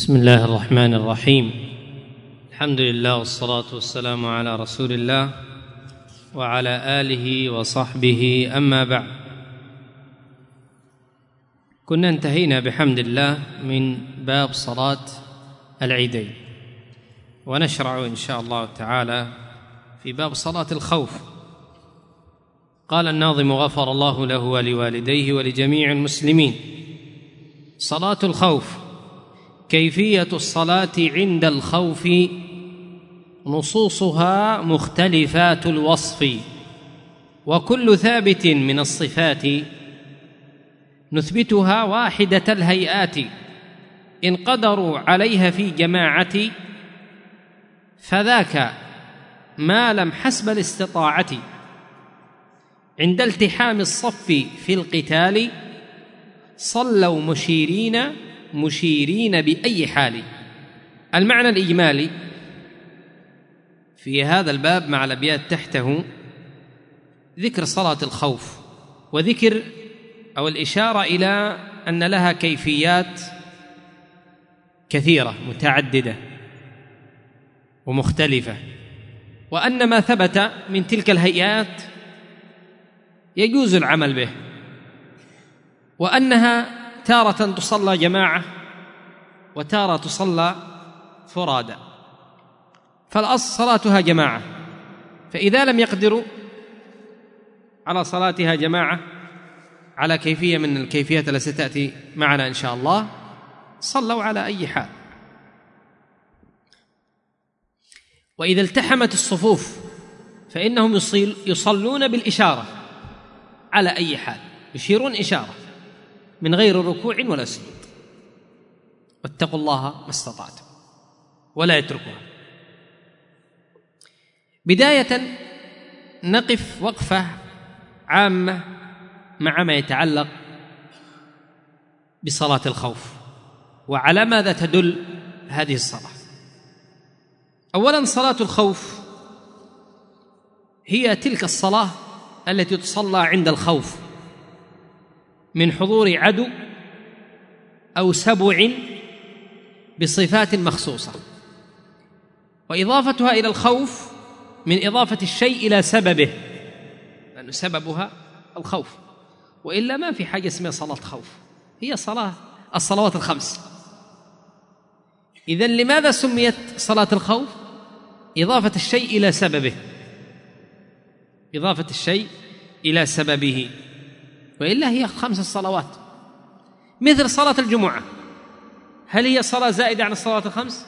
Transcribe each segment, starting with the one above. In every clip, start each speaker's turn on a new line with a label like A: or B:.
A: بسم الله الرحمن الرحيم. الحمد لله والصلاة والسلام على رسول الله وعلى آله وصحبه، أما بعد. كنا انتهينا بحمد الله من باب صلاة العيدين، ونشرع إن شاء الله تعالى في باب صلاة الخوف. قال الناظم غفر الله له ولوالديه ولجميع المسلمين: صلاة الخوف. كيفية الصلاة عند الخوف نصوصها مختلفات الوصف، وكل ثابت من الصفات نثبتها واحدة الهيئات، إن قدروا عليها في جماعة فذاك ما لم حسب الاستطاعة. عند التحام الصف في القتال صلوا مشيرين بأي حال. المعنى الإجمالي في هذا الباب مع الأبيات تحته ذكر صلاة الخوف، وذكر أو الإشارة إلى أن لها كيفيات كثيرة متعددة ومختلفة، وأن ما ثبت من تلك الهيئات يجوز العمل به، وأنها تارة تصلى جماعة وتارة تصلى فرادى. فالأصل صلاتها جماعة، فإذا لم يقدروا على صلاتها جماعة على كيفية من الكيفيات التي ستأتي معنا إن شاء الله صلوا على أي حال. وإذا التحمت الصفوف فإنهم يصلون بالإشارة على أي حال، يشيرون إشارة من غير ركوع ولا سجود. واتقوا الله ما استطعتم ولا يتركوها. بداية نقف وقفة عامة مع ما يتعلق بصلاة الخوف، وعلى ماذا تدل هذه الصلاة. أولا، صلاة الخوف هي تلك الصلاة التي تصلى عند الخوف من حضور عدو أو سبع بصفات مخصوصة، وإضافتها إلى الخوف من إضافة الشيء إلى سببه، لأن سببها الخوف، وإلا ما في حاجة اسمها صلاة خوف، هي الصلوات الخمس. إذن لماذا سميت صلاة الخوف؟ إضافة الشيء إلى سببه، إضافة الشيء إلى سببه، وإلا هي 5 صلوات. مثل صلاة الجمعة، هل هي صلاة زائدة عن الصلوات الخمس؟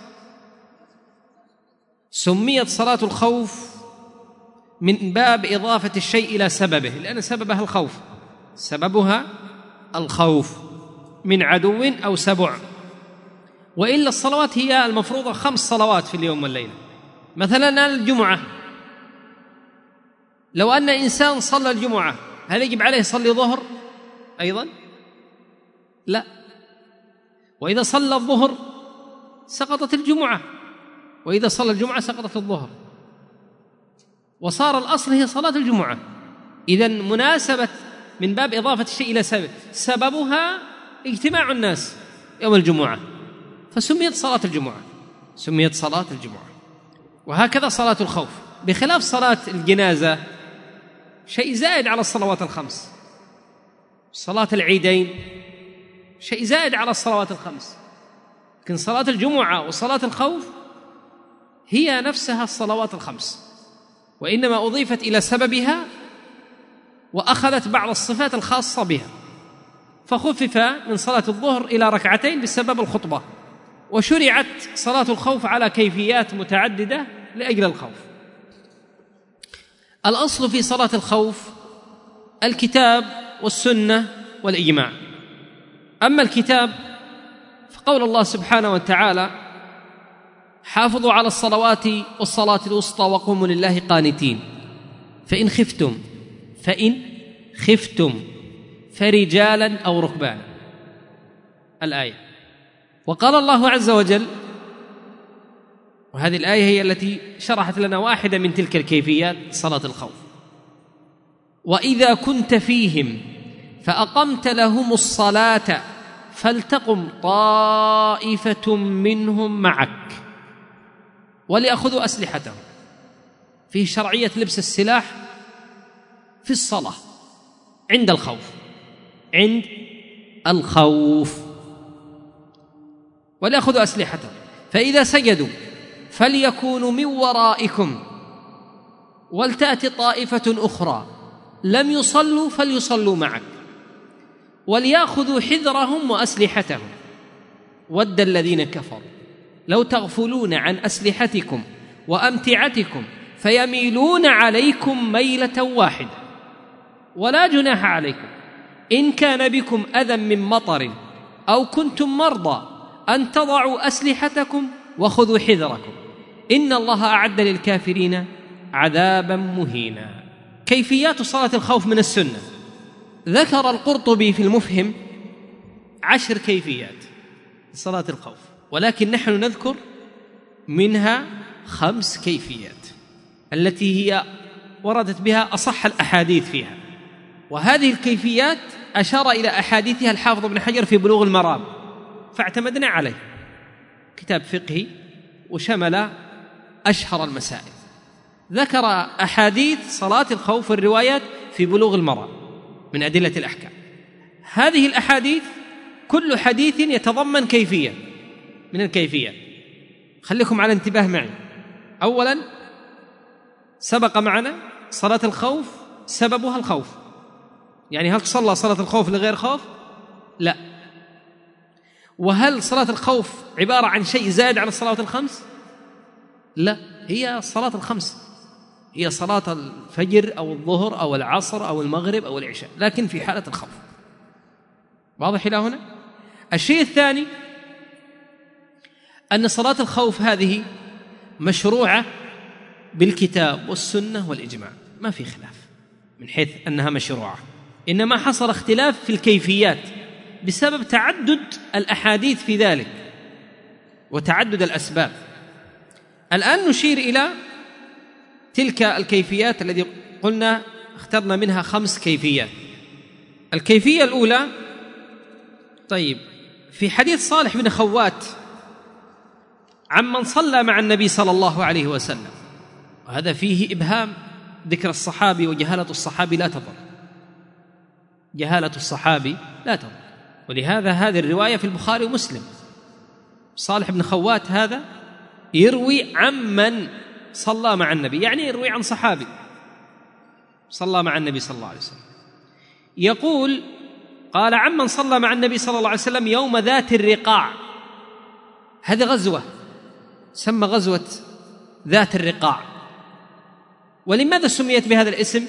A: سميت صلاة الخوف من باب إضافة الشيء إلى سببه، لأن سببها الخوف، سببها الخوف من عدو أو سبع. وإلا الصلوات هي المفروضة 5 صلوات في اليوم والليلة. مثلا الجمعة، لو أن إنسان صلى الجمعة هل يجب عليه يصلي ظهر أيضا؟ لا. وإذا صلى الظهر سقطت الجمعة، وإذا صلى الجمعة سقطت الظهر، وصار الأصل هي صلاة الجمعة. إذن مناسبة من باب إضافة الشيء إلى سببها اجتماع الناس يوم الجمعة، فسميت صلاة الجمعة، سميت صلاة الجمعة. وهكذا صلاة الخوف، بخلاف صلاة الجنازة شيء زائد على الصلوات الخمس. صلاة العيدين شيء زائد على الصلوات الخمس، لكن صلاة الجمعة وصلاة الخوف هي نفسها الصلوات الخمس، وإنما أضيفت إلى سببها وأخذت بعض الصفات الخاصة بها، فخفف من صلاة الظهر إلى 2 بسبب الخطبة، وشرعت صلاة الخوف على كيفيات متعددة لأجل الخوف. الأصل في صلاة الخوف الكتاب والسنة والإجماع. أما الكتاب فقول الله سبحانه وتعالى: حافظوا على الصلوات والصلاة الوسطى وقوموا لله قانتين، فإن خفتم فرجالا أو ركبانا، الآية. وقال الله عز وجل، وهذه الآية هي التي شرحت لنا واحدة من تلك الكيفيات صلاة الخوف: وإذا كنت فيهم فأقمت لهم الصلاة فلتقم طائفة منهم معك وليأخذوا أسلحتهم. فيه شرعية لبس السلاح في الصلاة عند الخوف وليأخذوا أسلحتهم، فإذا سجدوا فليكونوا من ورائكم ولتأتي طائفة أخرى لم يصلوا فليصلوا معك وليأخذوا حذرهم وأسلحتهم. ود الذين كفروا لو تغفلون عن أسلحتكم وأمتعتكم فيميلون عليكم ميلة واحدة ولا جناح عليكم إن كان بكم أذى من مطر أو كنتم مرضى أن تضعوا أسلحتكم وخذوا حذركم إن الله أعد للكافرين عذابا مهينا. كيفيات صلاة الخوف من السنة. ذكر القرطبي في المفهم 10 كيفيات صلاة الخوف، ولكن نحن نذكر منها 5 كيفيات التي هي وردت بها أصح الأحاديث فيها، وهذه الكيفيات أشار إلى أحاديثها الحافظ ابن حجر في بلوغ المرام فاعتمدنا عليه، كتاب فقهي وشمل أشهر المسائل. ذكر أحاديث صلاة الخوف والروايات في بلوغ المرام من أدلة الأحكام. هذه الأحاديث كل حديث يتضمن كيفية من الكيفيات. خليكم على انتباه معي. أولا سبق معنا صلاة الخوف سببها الخوف، يعني هل صلى صلاة الخوف لغير خوف؟ لا. وهل صلاة الخوف عبارة عن شيء زائد عن الصلوات الخمس؟ لا، هي الصلاة الخمس، هي صلاة الفجر أو الظهر أو العصر أو المغرب أو العشاء، لكن في حالة الخوف. واضح إلى هنا؟ الشيء الثاني أن صلاة الخوف هذه مشروعة بالكتاب والسنة والإجماع، ما في خلاف من حيث أنها مشروعة، إنما حصل اختلاف في الكيفيات بسبب تعدد الأحاديث في ذلك وتعدد الأسباب. الآن نشير إلى تلك الكيفيات التي قلنا اخترنا منها 5 كيفيات. الكيفية الأولى، طيب، في حديث صالح بن خوات عمن صلى مع النبي صلى الله عليه وسلم، وهذا فيه إبهام، ذكر الصحابي وجهالة الصحابي لا تضر، جهالة الصحابي لا تضر، ولهذا هذه الرواية في البخاري ومسلم. صالح بن خوات هذا يروي عمن صلى مع النبي، يعني يروي عن صحابي صلى مع النبي صلى الله عليه وسلم. يقول قال عمن صلى مع النبي صلى الله عليه وسلم يوم ذات الرقاع. هذه غزوة سمى غزوة ذات الرقاع. ولماذا سميت بهذا الاسم؟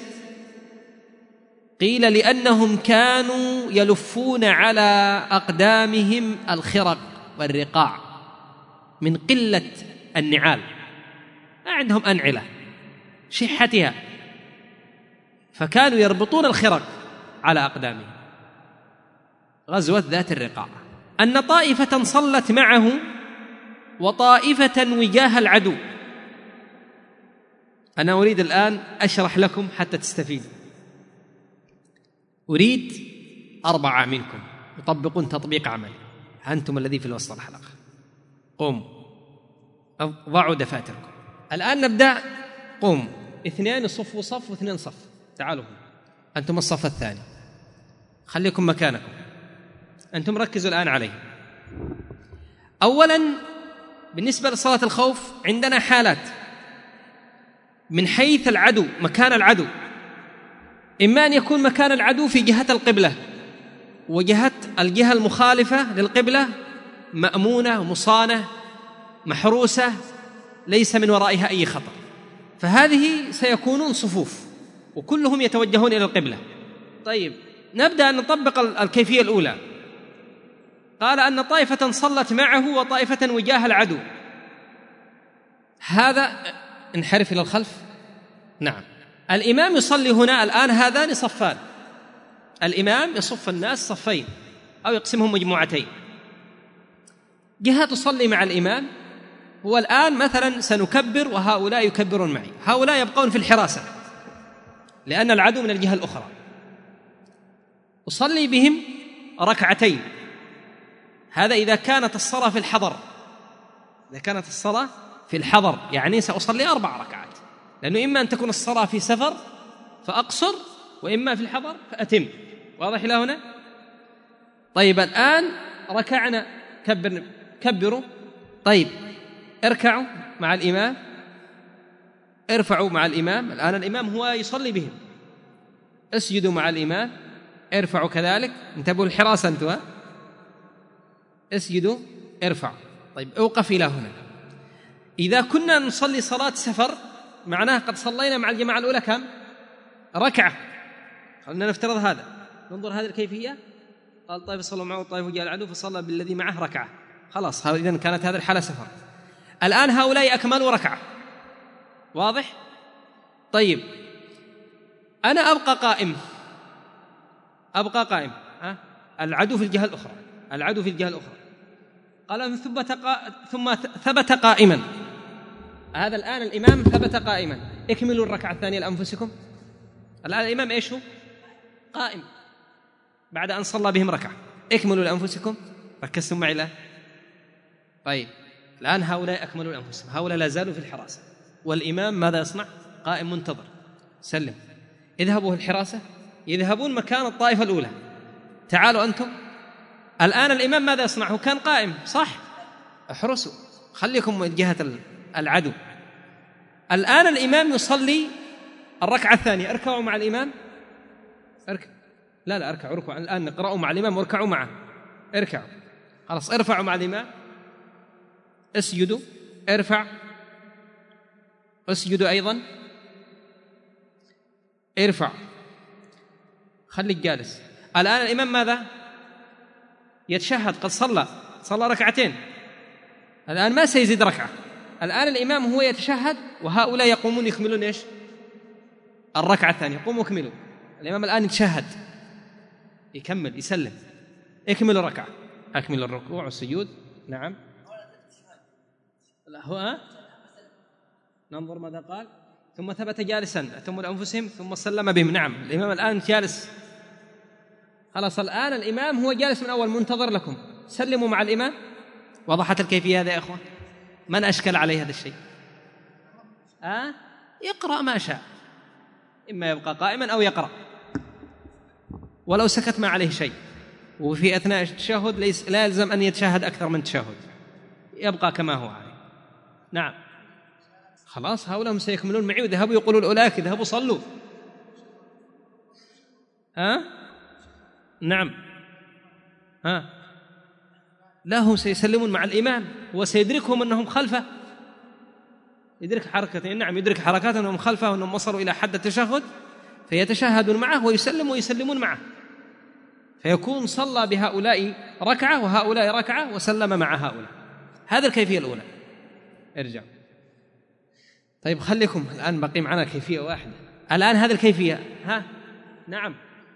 A: قيل لأنهم كانوا يلفون على أقدامهم الخرق والرقاع من قلة النعال، ما عندهم أنعلة شحتها، فكانوا يربطون الخرق على أقدامهم. غزوة ذات الرقاع. أن طائفة صلت معه وطائفة وجاه العدو. أنا أريد الآن أشرح لكم حتى تستفيدوا. أريد 4 منكم يطبقون تطبيق عملي. أنتم الذي في الوسط الحلقة، قوموا ضعوا دفاتركم. الآن نبدأ. قوموا 2 يصفوا صف و2 صف. تعالوا أنتم الصف الثاني، خليكم مكانكم. أنتم ركزوا الآن عليه. أولا بالنسبة لصلاة الخوف عندنا حالات من حيث العدو، مكان العدو. إما أن يكون مكان العدو في جهة القبلة، وجهة الجهة المخالفة للقبلة مأمونة مصانة محروسة ليس من ورائها أي خطر، فهذه سيكونون صفوف وكلهم يتوجهون إلى القبلة. طيب نبدأ أن نطبق الكيفية الأولى. قال أن طائفة صلت معه وطائفة وجاه العدو. هذا انحرف إلى الخلف. نعم، الإمام يصلي هنا الآن هذان صفان، الإمام يصف الناس صفين أو يقسمهم مجموعتين. جهة تصلي مع الإمام، هو الآن مثلا سنكبر وهؤلاء يكبرون معي، هؤلاء يبقون في الحراسة لأن العدو من الجهة الأخرى. أصلي بهم ركعتين هذا إذا كانت الصلاة في الحضر، إذا كانت الصلاة في الحضر يعني سأصلي 4 ركعات، لأنه إما أن تكون الصلاة في سفر فأقصر، وإما في الحضر فأتم. واضح إلى هنا؟ طيب الآن ركعنا، كبروا. طيب اركعوا مع الإمام، ارفعوا مع الإمام. الآن الإمام هو يصلي بهم. اسجدوا مع الإمام، ارفعوا كذلك. انتبهوا الحراسة أنتوا، اسجدوا ارفعوا. طيب اوقف إلى هنا. إذا كنا نصلي صلاة سفر معناه قد صلينا مع الجماعة الأولى كم؟ ركعة. خلنا نفترض هذا، ننظر هذه الكيفية. قال طيب صلوا معه الطائف وجاء العدو فصلى بالذي معه ركعة، خلاص إذن كانت هذه الحالة سفر. الآن هؤلاء أكملوا ركعة. واضح؟ طيب أنا أبقى قائم، العدو في الجهة الأخرى، العدو في الجهة الأخرى. قال ثم ثبت قائما. هذا الآن الإمام ثبت قائما، اكملوا الركعة الثانية لأنفسكم. الآن الإمام إيش هو؟ قائم بعد أن صلى بهم ركعة، اكملوا لأنفسكم. ركزتم معي الآن؟ طيب الآن هؤلاء أكملوا لأنفسهم، هؤلاء لا زالوا في الحراسة، والإمام ماذا يصنع؟ قائم منتظر. سلم. اذهبوا الحراسة، يذهبون مكان الطائفة الأولى. تعالوا أنتم. الآن الإمام ماذا يصنع؟ هو كان قائم صح؟ احرسوا، خليكم من جهة العدو. الآن الإمام يصلي الركعة الثانية، اركعوا مع الإمام. لا اركعوا ركوعا. الآن اقرأوا مع الإمام واركعوا معه. اركعوا، خلاص ارفعوا مع الإمام. اسجدوا، ارفع، اسجدوا أيضا، ارفع، خليك جالس. الآن الإمام ماذا؟ يتشهد، قد صلى ركعتين، الآن ما سيزيد ركعة. الآن الإمام هو يتشهد وهؤلاء يقومون يكملون إيش؟ الركعة الثانية. قوموا اكملوا. الإمام الآن يتشهد، يكمل، يسلم. اكملوا الركعة، أكمل الركوع والسجود. نعم. لا هو ننظر ماذا قال. ثم ثبت جالسا ثم لأنفسهم ثم سلم بهم. نعم الإمام الآن جالس، خلاص الآن الإمام هو جالس من أول منتظر لكم. سلموا مع الإمام. وضحت الكيفية هذا يا إخوة؟ من أشكل عليه هذا الشيء؟ يقرأ ما شاء، إما يبقى قائما أو يقرأ، ولو سكت ما عليه شيء. وفي أثناء التشهد لا يلزم أن يتشهد أكثر من تشهد، يبقى كما هو عليه. نعم خلاص هؤلاء هم سيكملون معي وذهبوا يقولوا لأولئك ذهبوا صلوا. نعم لا هم سيسلمون مع الإمام وسيدركهم أنهم خلفه، يدرك حركته. نعم يدرك حركاتهم أنهم خلفه وأنهم وصلوا إلى حد التشهد، فيتشهدون معه ويسلمون معه، فيكون صلى بهؤلاء ركعة وهؤلاء ركعة وسلم مع هؤلاء. هذا الكيفية الأولى. ارجع. طيب خليكم الآن بقي معنا كيفية واحدة الآن. هذه الكيفية نعم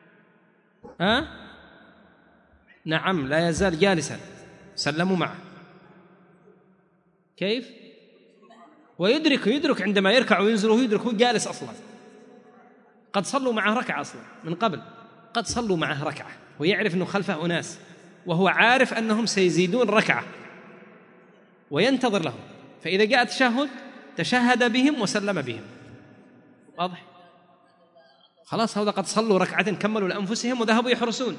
A: نعم لا يزال جالسا، سلموا معه. كيف؟ ويدرك عندما يركع وينزل ويدرك هو جالس أصلا، قد صلوا معه ركعة أصلا من قبل، قد صلوا معه ركعة، ويعرف أنه خلفه أناس، وهو عارف أنهم سيزيدون ركعة وينتظر لهم، فإذا جاء التشهد تشهد بهم وسلم بهم. واضح؟ خلاص هذا قد صلوا ركعتين، كملوا لأنفسهم وذهبوا يحرسون.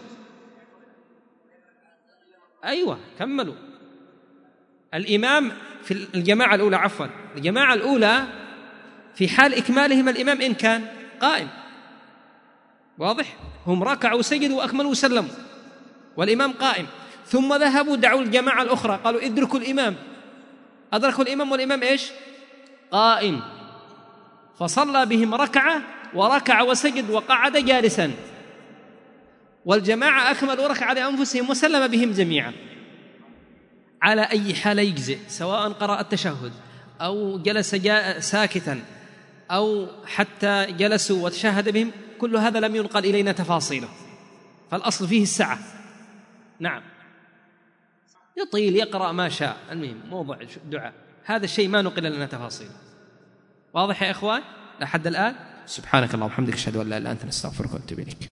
A: أيوة كملوا. الإمام في الجماعة الأولى، عفوا الجماعة الأولى في حال إكمالهم الإمام إن كان قائم. واضح؟ هم ركعوا وسجدوا وأكملوا وسلموا والإمام قائم، ثم ذهبوا دعوا الجماعة الأخرى قالوا ادركوا الإمام. أدركوا الإمام والإمام إيش؟ قائم، فصلى بهم ركعة وركع وسجد وقعد جالسا، والجماعة أكملوا ركعة لأنفسهم وسلم بهم جميعا. على أي حال يجزئ، سواء قرأ التشهد أو جلس ساكتا أو حتى جلسوا وتشهد بهم، كل هذا لم ينقل إلينا تفاصيله، فالأصل فيه السعة. نعم يطيل يقرأ ما شاء، المهم موضع دعاء، هذا الشيء ما نقل لنا تفاصيله. واضح يا إخوان لحد الآن؟ سبحانك اللهم وبحمدك أشهد أن لا إله إلا أنت نستغفرك ونتوب إليك.